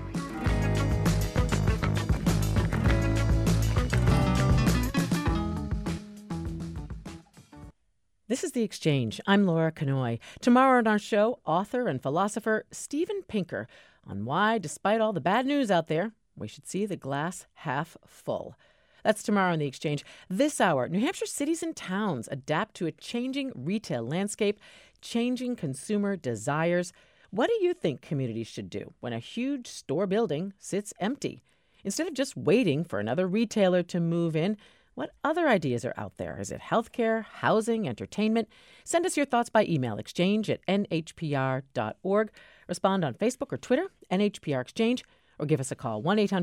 This is The Exchange. I'm Laura Kanoy. Tomorrow on our show, author and philosopher Steven Pinker on why, despite all the bad news out there, we should see the glass half full. That's tomorrow on The Exchange. This hour, New Hampshire cities and towns adapt to a changing retail landscape, changing consumer desires. What do you think communities should do when a huge store building sits empty? Instead of just waiting for another retailer to move in, what other ideas are out there? Is it healthcare, housing, entertainment? Send us your thoughts by email, exchange@nhpr.org. Respond on Facebook or Twitter, NHPR Exchange, or give us a call,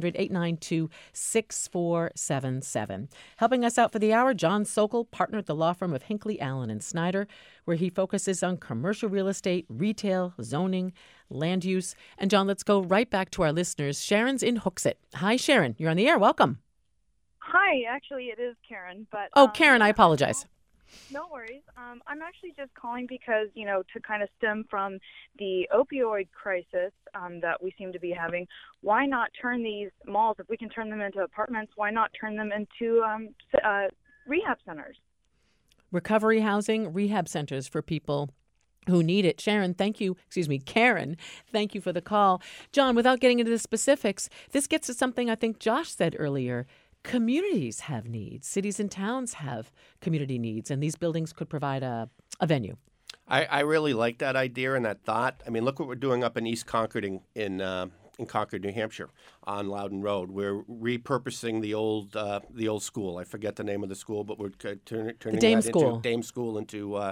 1-800-892-6477. Helping us out for the hour, John Sokol, partner at the law firm of Hinckley, Allen & Snyder, where he focuses on commercial real estate, retail, zoning, land use. And John, let's go right back to our listeners. Sharon's in Hooksett. Hi, Sharon. You're on the air. Welcome. Hi, actually, it is Karen. But Karen, I apologize. No worries. I'm actually just calling because, to kind of stem from the opioid crisis that we seem to be having, why not turn these malls, if we can turn them into apartments, why not turn them into rehab centers? Recovery housing, rehab centers for people who need it. Karen, thank you for the call. John, without getting into the specifics, this gets to something I think Josh said earlier. Communities have needs. Cities and towns have community needs, and these buildings could provide a venue. I really like that idea and that thought. I mean, look what we're doing up in East Concord in Concord, New Hampshire, on Loudon Road. We're repurposing the old school. I forget the name of the school, but we're turning Dame that into Dame School into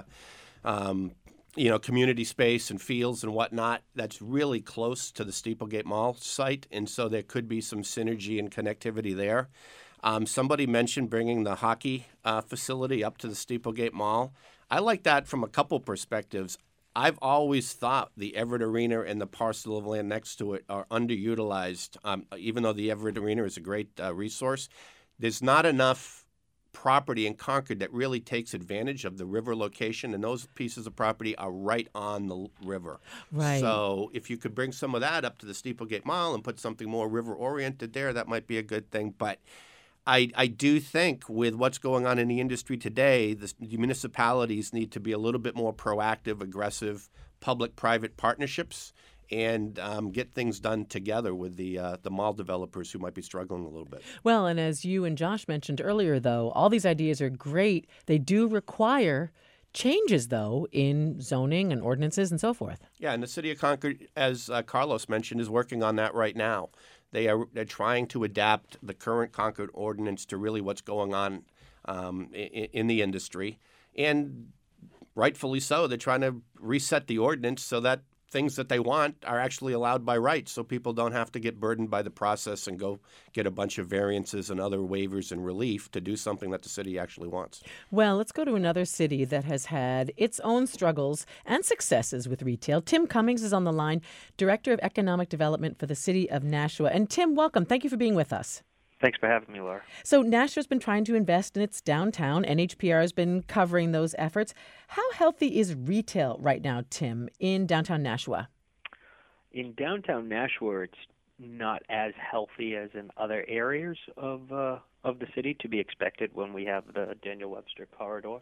community space and fields and whatnot. That's really close to the Steeplegate Mall site, and so there could be some synergy and connectivity there. Somebody mentioned bringing the hockey facility up to the Steeplegate Mall. I like that from a couple perspectives. I've always thought the Everett Arena and the parcel of land next to it are underutilized. Even though the Everett Arena is a great resource, there's not enough property in Concord that really takes advantage of the river location, and those pieces of property are right on the river. Right. So if you could bring some of that up to the Steeplegate Mall and put something more river-oriented there, that might be a good thing. But I do think with what's going on in the industry today, the municipalities need to be a little bit more proactive, aggressive, public-private partnerships and get things done together with the mall developers who might be struggling a little bit. Well, and as you and Josh mentioned earlier, though, all these ideas are great. They do require changes, though, in zoning and ordinances and so forth. Yeah, and the city of Concord, as Carlos mentioned, is working on that right now. They're trying to adapt the current Concord ordinance to really what's going on in the industry. And rightfully so, they're trying to reset the ordinance so that things that they want are actually allowed by right, so people don't have to get burdened by the process and go get a bunch of variances and other waivers and relief to do something that the city actually wants. Well, let's go to another city that has had its own struggles and successes with retail. Tim Cummings is on the line, Director of Economic Development for the city of Nashua. And Tim, welcome. Thank you for being with us. Thanks for having me, Laura. So Nashua's been trying to invest in its downtown. NHPR has been covering those efforts. How healthy is retail right now, Tim, in downtown Nashua? In downtown Nashua, it's not as healthy as in other areas of the city, to be expected when we have the Daniel Webster corridor.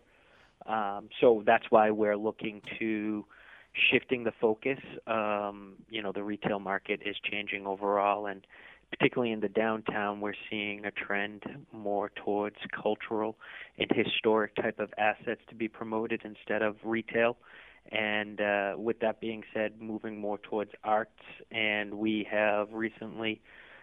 So that's why we're looking to shifting the focus. The retail market is changing overall, and particularly in the downtown, we're seeing a trend more towards cultural and historic type of assets to be promoted instead of retail. And with that being said, moving more towards arts. And we have recently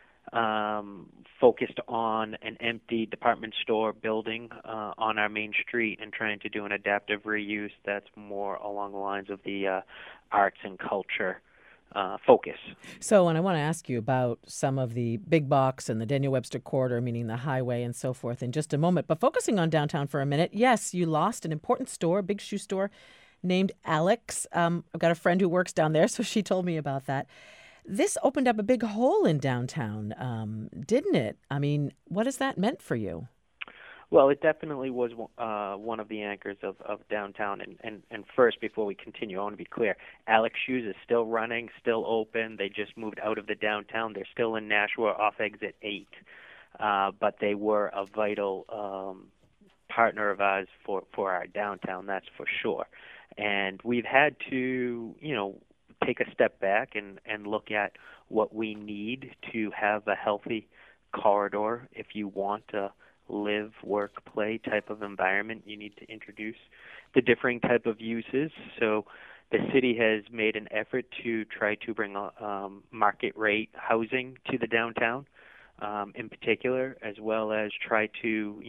focused on an empty department store building on our main street and trying to do an adaptive reuse that's more along the lines of the arts and culture focus. So, and I want to ask you about some of the big box and the Daniel Webster corridor, meaning the highway and so forth, in just a moment. But focusing on downtown for a minute, yes, you lost an important store, big shoe store named Alex. I've got a friend who works down there, so she told me about that. This opened up a big hole in downtown, didn't it? I mean, what has that meant for you? Well, it definitely was one of the anchors of downtown. And first, before we continue, I want to be clear. Alex Shoes is still running, still open. They just moved out of the downtown. They're still in Nashua off exit 8. But they were a vital partner of ours for our downtown, that's for sure. And we've had to, take a step back and look at what we need to have a healthy corridor. If you want a live, work, play type of environment, you need to introduce the differing type of uses. So the city has made an effort to try to bring market rate housing to the downtown in particular, as well as try to,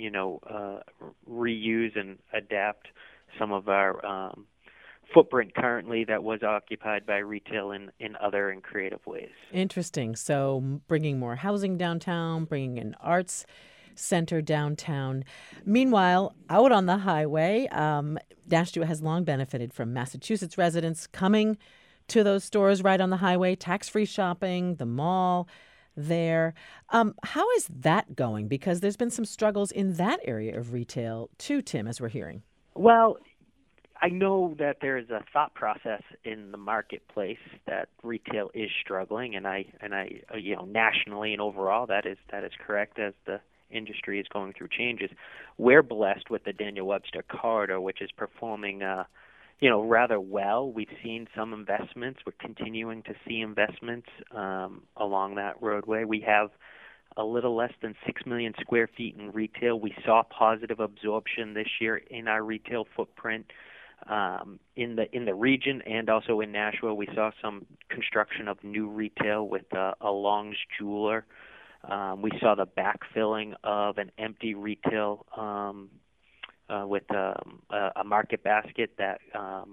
reuse and adapt some of our footprint currently that was occupied by retail in other and creative ways. Interesting. So bringing more housing downtown, bringing in arts center downtown. Meanwhile, out on the highway, Nashua has long benefited from Massachusetts residents coming to those stores right on the highway, tax-free shopping, the mall there. How is that going? Because there's been some struggles in that area of retail too, Tim, as we're hearing. Well, I know that there is a thought process in the marketplace that retail is struggling, and I nationally and overall that is correct as the industry is going through changes. We're blessed with the Daniel Webster corridor, which is performing rather well. We've seen some investments. We're continuing to see investments along that roadway. We have a little less than 6 million square feet in retail. We saw positive absorption this year in our retail footprint in the region and also in Nashua. We saw some construction of new retail with a Long's Jeweler. We saw the backfilling of an empty retail with a Market Basket that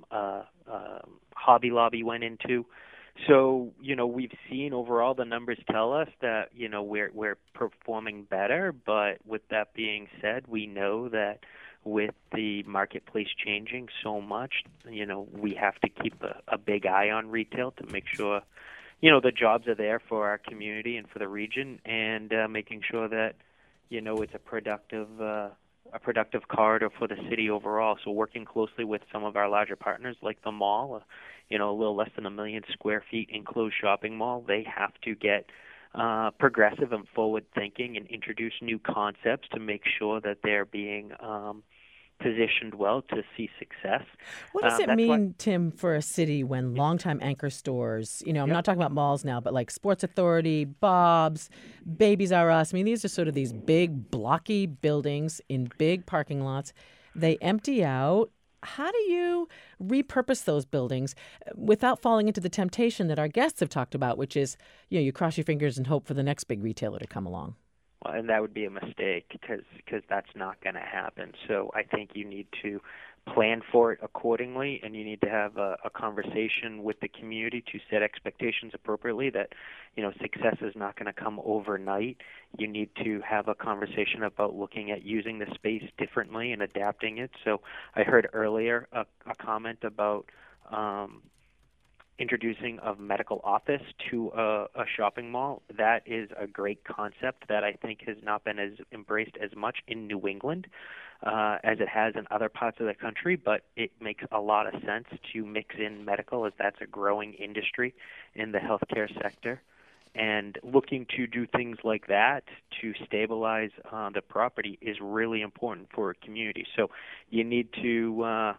Hobby Lobby went into. So, we've seen overall the numbers tell us that, we're performing better. But with that being said, we know that with the marketplace changing so much, we have to keep a big eye on retail to make sure, the jobs are there for our community and for the region, and making sure that, it's a productive corridor for the city overall. So working closely with some of our larger partners like the mall, a little less than 1 million square feet enclosed shopping mall, they have to get progressive and forward thinking and introduce new concepts to make sure that they're being positioned well to see success. What does it mean, Tim, for a city when longtime anchor stores, I'm not talking about malls now, but like Sports Authority, Bob's, Babies R Us, these are sort of these big blocky buildings in big parking lots. They empty out. How do you repurpose those buildings without falling into the temptation that our guests have talked about, which is, you cross your fingers and hope for the next big retailer to come along? Well, and that would be a mistake because that's not going to happen. So I think you need to plan for it accordingly, and you need to have a conversation with the community to set expectations appropriately that, success is not going to come overnight. You need to have a conversation about looking at using the space differently and adapting it. So I heard earlier a comment about introducing a medical office to a shopping mall. That is a great concept that I think has not been as embraced as much in New England as it has in other parts of the country, but it makes a lot of sense to mix in medical, as that's a growing industry in the healthcare sector. And looking to do things like that to stabilize the property is really important for a community. So you need to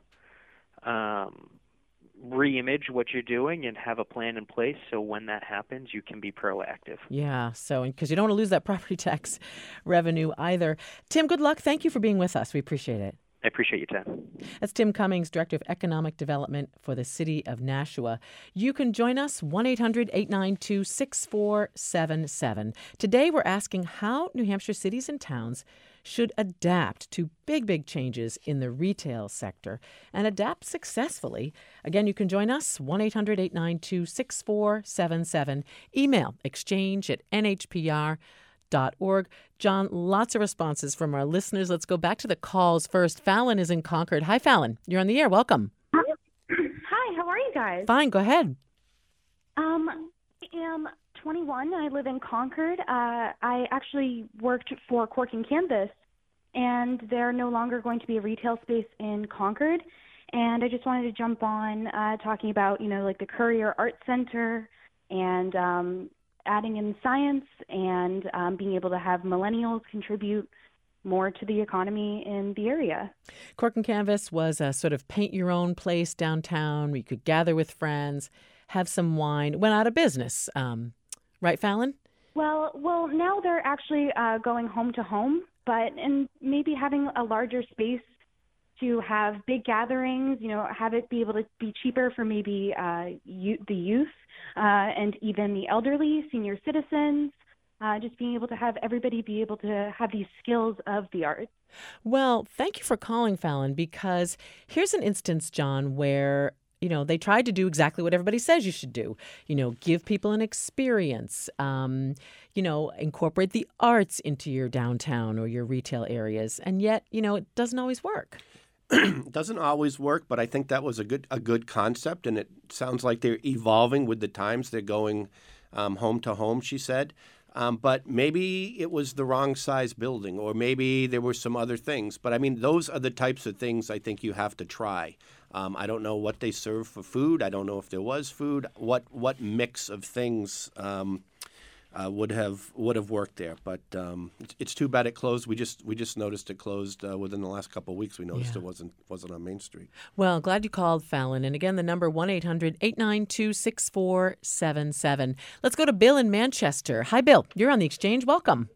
re-image what you're doing and have a plan in place so when that happens, you can be proactive. Yeah, so because you don't want to lose that property tax revenue either. Tim, good luck. Thank you for being with us. We appreciate it. I appreciate your time. That's Tim Cummings, Director of Economic Development for the City of Nashua. You can join us, 1-800-892-6477. Today we're asking how New Hampshire cities and towns should adapt to big changes in the retail sector and adapt successfully. Again, you can join us, 1-800-892-6477. Email exchange@nhpr.org. John, lots of responses from our listeners. Let's go back to the calls first. Fallon is in Concord. Hi, Fallon. You're on the air. Welcome. Hi, how are you guys? Fine, go ahead. I am 21. I live in Concord. I actually worked for Cork and Canvas, and they're no longer going to be a retail space in Concord. And I just wanted to jump on talking about, like the Courier Art Center and adding in science and being able to have millennials contribute more to the economy in the area. Cork and Canvas was a sort of paint-your-own place downtown where you could gather with friends, have some wine. Went out of business. Right, Fallon? Well, now they're actually going home to home, and maybe having a larger space to have big gatherings, have it be able to be cheaper for maybe the youth and even the elderly, senior citizens, just being able to have everybody be able to have these skills of the arts. Well, thank you for calling, Fallon, because here's an instance, John, where they tried to do exactly what everybody says you should do. Give people an experience, incorporate the arts into your downtown or your retail areas. And yet, it doesn't always work. It doesn't always work, but I think that was a good concept. And it sounds like they're evolving with the times. They're going home to home, she said. But maybe it was the wrong size building, or maybe there were some other things. But I mean, those are the types of things I think you have to try. I don't know what they serve for food. I don't know if there was food. What mix of things would have worked there? But it's too bad it closed. We just noticed it closed within the last couple of weeks. We noticed it wasn't on Main Street. Well, glad you called, Fallon. And again, the number 1-800-892-6477. Let's go to Bill in Manchester. Hi, Bill. You're on the Exchange. Welcome.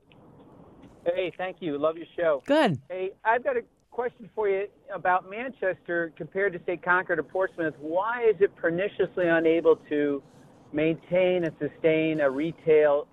Hey, thank you. Love your show. Good. Hey, I've got a question for you about Manchester compared to, say, Concord or Portsmouth. Why is it perniciously unable to maintain and sustain a retail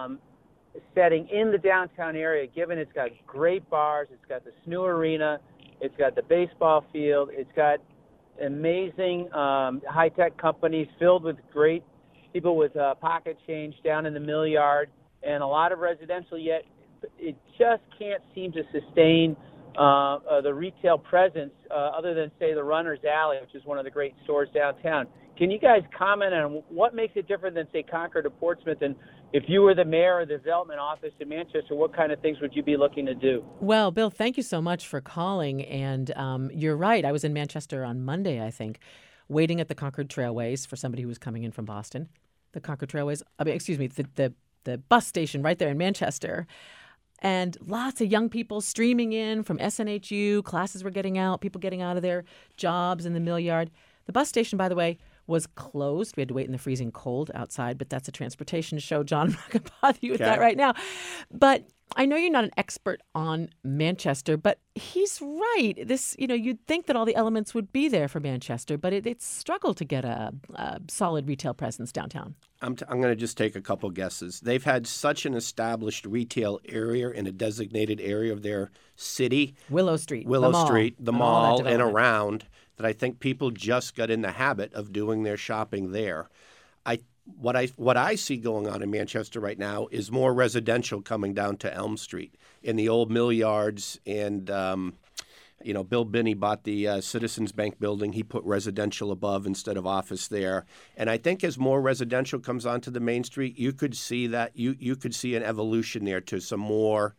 setting in the downtown area, given it's got great bars, it's got the SNU Arena, it's got the baseball field, it's got amazing high-tech companies filled with great people with pocket change down in the Mill Yard, and a lot of residential, yet it just can't seem to sustain the retail presence other than, say, the Runner's Alley, which is one of the great stores downtown. Can you guys comment on what makes it different than, say, Concord or Portsmouth? And if you were the mayor of the development office in Manchester, what kind of things would you be looking to do? Well, Bill, thank you so much for calling. And you're right. I was in Manchester on Monday, I think, waiting at the Concord Trailways for somebody who was coming in from Boston. The Concord Trailways, the bus station right there in Manchester. And lots of young people streaming in from SNHU. Classes were getting out, people getting out of their jobs in the Mill Yard. The bus station, by the way, was closed. We had to wait in the freezing cold outside, but that's a transportation show. John, I'm not going to bother you with that right now. But I know you're not an expert on Manchester, but he's right. This, you'd think that all the elements would be there for Manchester, but it's struggled to get a solid retail presence downtown. I'm going to just take a couple guesses. They've had such an established retail area in a designated area of their city. Willow Street, the mall, and around, that I think people just got in the habit of doing their shopping there. What I see going on in Manchester right now is more residential coming down to Elm Street in the old Mill Yards, and Bill Binney bought the Citizens Bank building. He put residential above instead of office there, and I think as more residential comes onto the Main Street, you could see that you could see an evolution there to some more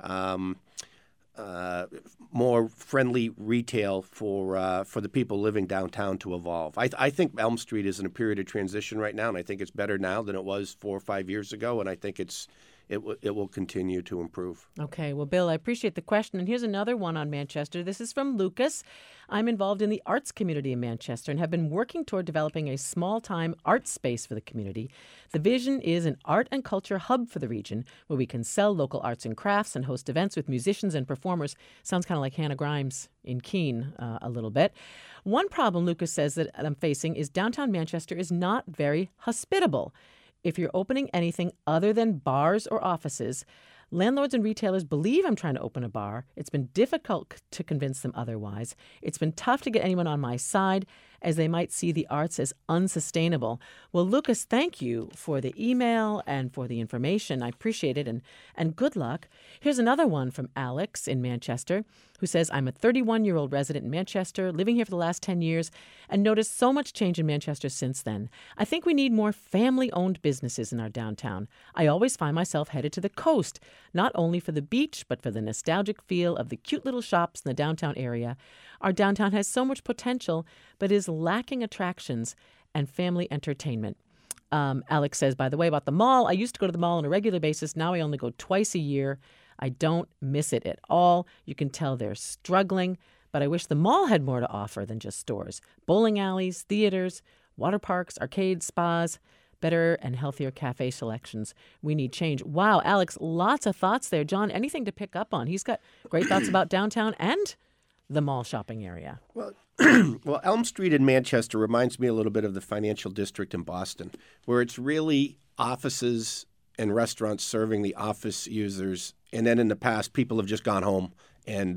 friendly retail for the people living downtown to evolve. I think Elm Street is in a period of transition right now, and I think it's better now than it was 4 or 5 years ago, and I think it will continue to improve. Okay. Well, Bill, I appreciate the question. And here's another one on Manchester. This is from Lucas. I'm involved in the arts community in Manchester and have been working toward developing a small-time art space for the community. The vision is an art and culture hub for the region where we can sell local arts and crafts and host events with musicians and performers. Sounds kind of like Hannah Grimes in Keene a little bit. One problem, Lucas says, that I'm facing is downtown Manchester is not very hospitable. If you're opening anything other than bars or offices, landlords and retailers believe I'm trying to open a bar. It's been difficult to convince them otherwise. It's been tough to get anyone on my side, as they might see the arts as unsustainable. Well, Lucas, thank you for the email and for the information. I appreciate it, and good luck. Here's another one from Alex in Manchester, who says, I'm a 31-year-old resident in Manchester, living here for the last 10 years, and noticed so much change in Manchester since then. I think we need more family-owned businesses in our downtown. I always find myself headed to the coast, not only for the beach, but for the nostalgic feel of the cute little shops in the downtown area. Our downtown has so much potential, but is lacking attractions and family entertainment. Alex says, by the way, about the mall, I used to go to the mall on a regular basis. Now I only go twice a year. I don't miss it at all. You can tell they're struggling, but I wish the mall had more to offer than just stores. Bowling alleys, theaters, water parks, arcades, spas, better and healthier cafe selections. We need change. Wow, Alex, lots of thoughts there. John, anything to pick up on? He's got great thoughts about downtown and the mall shopping area. Well, Elm Street in Manchester reminds me a little bit of the financial district in Boston, where it's really offices and restaurants serving the office users, and then in the past, people have just gone home and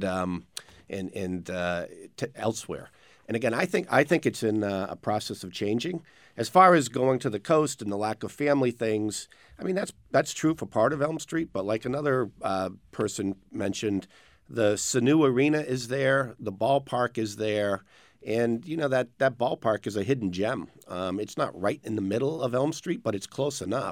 to elsewhere. And again, I think it's in a process of changing. As far as going to the coast and the lack of family things, I mean that's true for part of Elm Street, but like another person mentioned, the SNU Arena is there, the ballpark is there, and that ballpark is a hidden gem. It's not right in the middle of Elm Street, but it's close enough.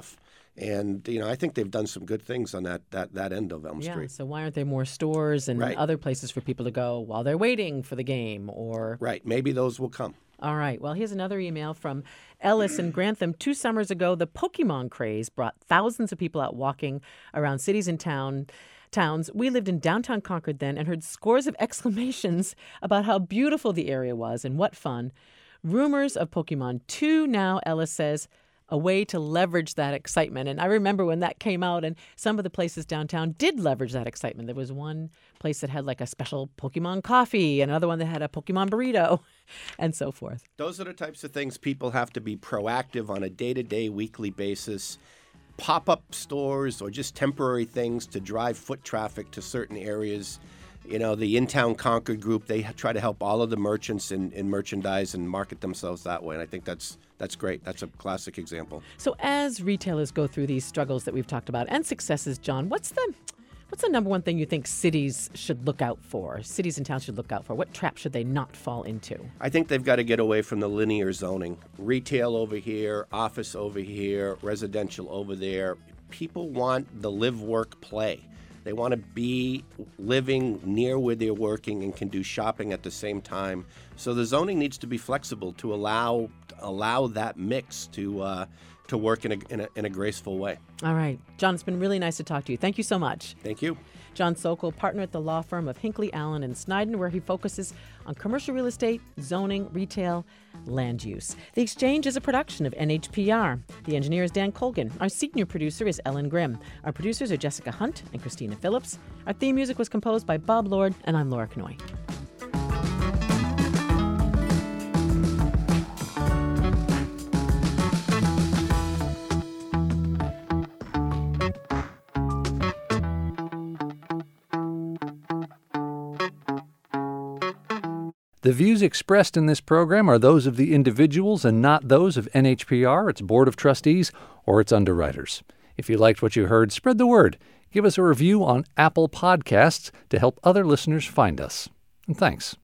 And, I think they've done some good things on that end of Elm Street. So why aren't there more stores and other places for people to go while they're waiting for the game? Or Right. Maybe those will come. All right. Well, here's another email from Ellis in Grantham. 2 summers ago, the Pokemon craze brought thousands of people out walking around cities and towns. We lived in downtown Concord then and heard scores of exclamations about how beautiful the area was and what fun. Rumors of Pokemon 2 now, Ellis says, a way to leverage that excitement. And I remember when that came out, and some of the places downtown did leverage that excitement. There was one place that had like a special Pokemon coffee, and another one that had a Pokemon burrito, and so forth. Those are the types of things people have to be proactive on a day-to-day, weekly basis. Pop-up stores or just temporary things to drive foot traffic to certain areas. The In-Town Concord group, they try to help all of the merchants in merchandise and market themselves that way. And I think that's great. That's a classic example. So as retailers go through these struggles that we've talked about and successes, John, what's the number one thing you think cities should look out for? Cities and towns should look out for? What trap should they not fall into? I think they've got to get away from the linear zoning. Retail over here, office over here, residential over there. People want the live, work, play. They want to be living near where they're working and can do shopping at the same time. So the zoning needs to be flexible to allow that mix to work in a graceful way. All right. John, it's been really nice to talk to you. Thank you so much. Thank you. John Sokol, partner at the law firm of Hinckley, Allen & Snyden, where he focuses on commercial real estate, zoning, retail, land use. The Exchange is a production of NHPR. The engineer is Dan Colgan. Our senior producer is Ellen Grimm. Our producers are Jessica Hunt and Christina Phillips. Our theme music was composed by Bob Lord, and I'm Laura Knoy. The views expressed in this program are those of the individuals and not those of NHPR, its Board of Trustees, or its underwriters. If you liked what you heard, spread the word. Give us a review on Apple Podcasts to help other listeners find us. And thanks.